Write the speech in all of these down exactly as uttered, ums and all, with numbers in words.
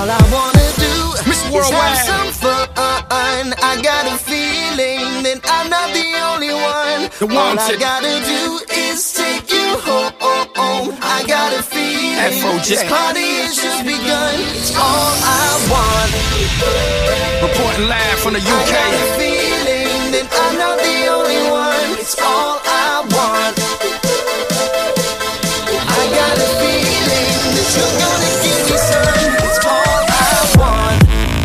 All I wanna do Miss is Worldwide. have some fun. I got a feeling that I'm not the only one. The All I wanted. gotta do is take you home. I got a feeling F O J. this party has just begun. It's all I want. Reporting live from the U I K. got a feeling that I'm not the only one. It's all I want. I got a feeling that you're gonna give me some. It's all I want.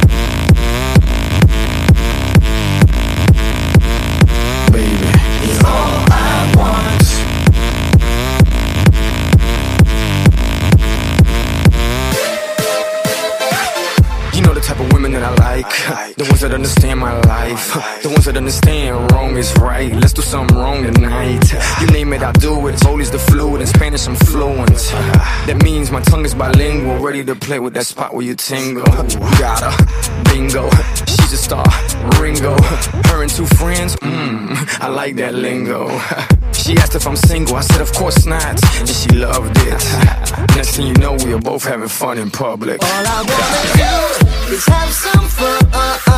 Baby, It's all I want. you know the type of women that I like. The ones that understand my life. The ones that understand wrong is right. Let's do something wrong tonight. You name it, I do it. Polish the fluid, in Spanish I'm fluent. That means my tongue is bilingual, ready to play with that spot where you tingle. Got her, bingo. She's a star, Ringo. Her and two friends, mmm, I like that lingo. She asked if I'm single, I said of course not, and she loved it. Next thing you know, we are both having fun in public. All I wanna do is have some fun.